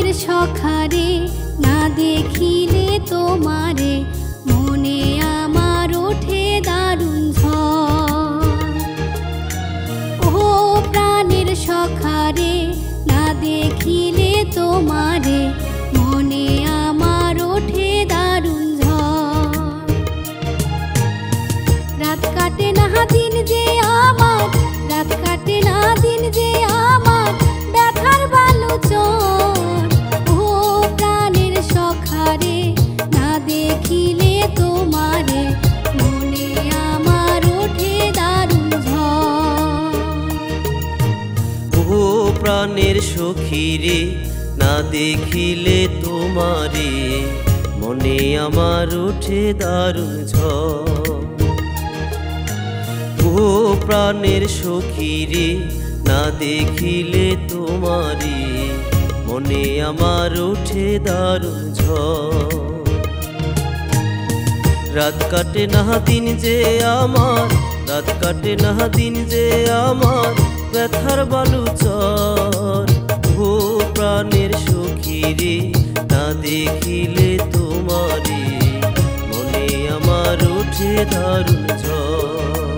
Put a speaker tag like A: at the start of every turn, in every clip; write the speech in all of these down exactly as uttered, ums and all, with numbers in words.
A: প্রাণের সখারে না দেখিলে তোমারে মনে আমার ওঠে দারুণ ঝড়। ও প্রাণের সখারে না দেখিলে তোমারে মনে আমার ওঠে দারুণ ঝড়। রাত কাটে না দিন যে আমার, রাত কাটে না দিন যে আমার ব্যথার বালুচর। ও প্রাণের সখারে না দেখিলে তোমারে মনে আমার ওঠে দারুণ ঝড়।
B: ও প্রাণের সখীরে না দেখিলে তোমারে মনে আমার ওঠে দারুণ ঝড়। ও প্রাণের সখীরে না দেখিলে তোমারে মনে আমার ওঠে দারুণ ঝড়। রাত কাটে না দিন যে আমার, রাত কাটে না দিন যে আমার ব্যথার বালুচর। ও প্রাণের সখীরে না দেখিলে তোমারে মনে আমার ওঠে দারুণ ঝড়।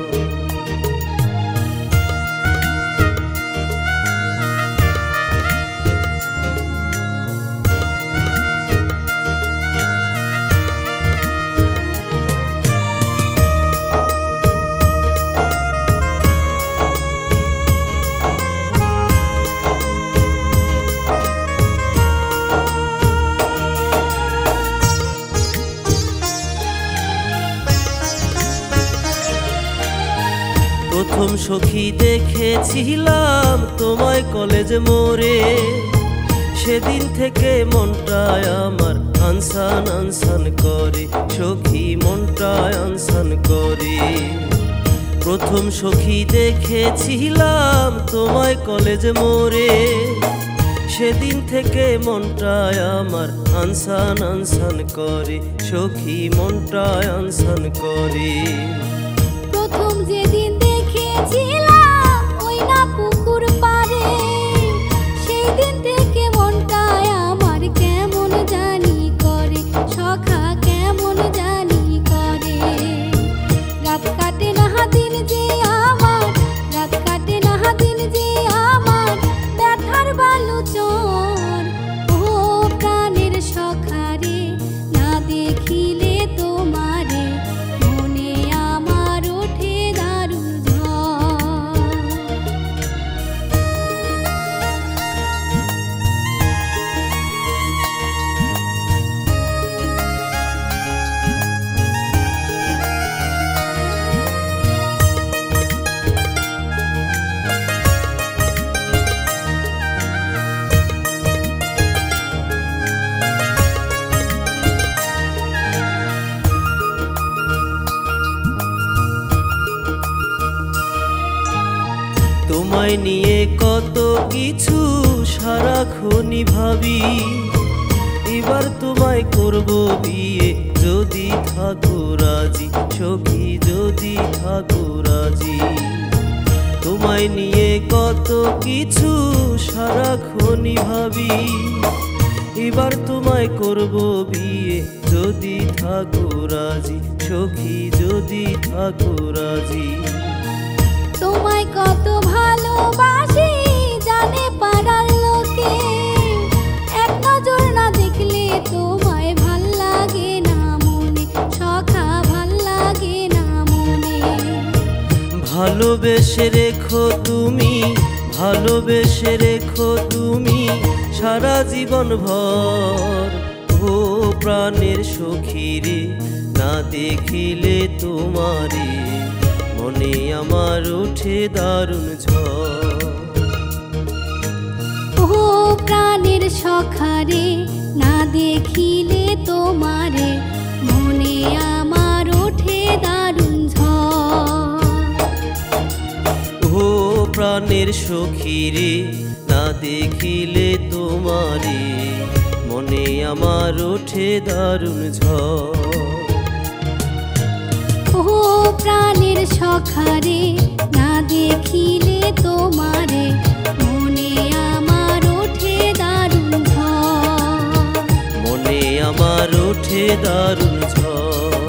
B: প্রথম সখী দেখেছিলাম তোমায় কলেজ মোড়ে, সেদিন থেকে মনটায় আমার আনসান আনসান করে, সখী মনটায় আনসান করে। প্রথম সখী দেখেছিলাম তোমায় কলেজ মোড়ে, সেদিন থেকে মনটায় আমার আনসান আনসান করে, সখী মনটায় আনসান করে।
A: প্রথম যেদিন দেখেছিলাম ওই না পুকুর পাড়ে, সেই দিন থেকে মনটায় আমার কেমন জানি করে, সখা কেমন জানি করে। রাত কাটে না দিন যে আমার, রাত কাটে না দিন যে আমার ব্যথার বালুচর। ও প্রাণের সখারে না দেখিলে তোমারে মনে আমার ওঠে দারুণ ঝড়।
B: তোমায় নিয়ে কত কিছু সারাক্ষণই ভাবি, এবার তোমায় করব বিয়ে যদি থাকো রাজি, সখী যদি থাকো রাজি। তোমায় নিয়ে কত কিছু সারাক্ষণই ভাবি, এবার তোমায় করব বিয়ে যদি থাকো রাজি, সখী যদি থাকো রাজি।
A: তোমায় কত ভালোবাসি জানে পাড়ার লোকে, এক নজর না দেখলে তোমায় ভাল লাগে না মনে, সখা ভাল লাগে না মনে।
B: ভালোবেসে রেখো তুমি, ভালোবেসে রেখো তুমি সারা জীবন ভর। ও প্রাণের সখীরে না দেখিলে তোমারে মনে আমার ওঠে দারুণ ঝড়।
A: ও প্রাণের সখারে না দেখিলে তোমারে মনে আমার ওঠে দারুণ ঝড়।
B: ও প্রাণের সখীরে না দেখিলে তোমারে মনে আমার ওঠে দারুণ ঝড়।
A: ও প্রাণের সখারে না দেখিলে তোমারে মনে আমার ওঠে দারুণ ঝড়।
B: আমার ওঠে দারুণ ঝড়।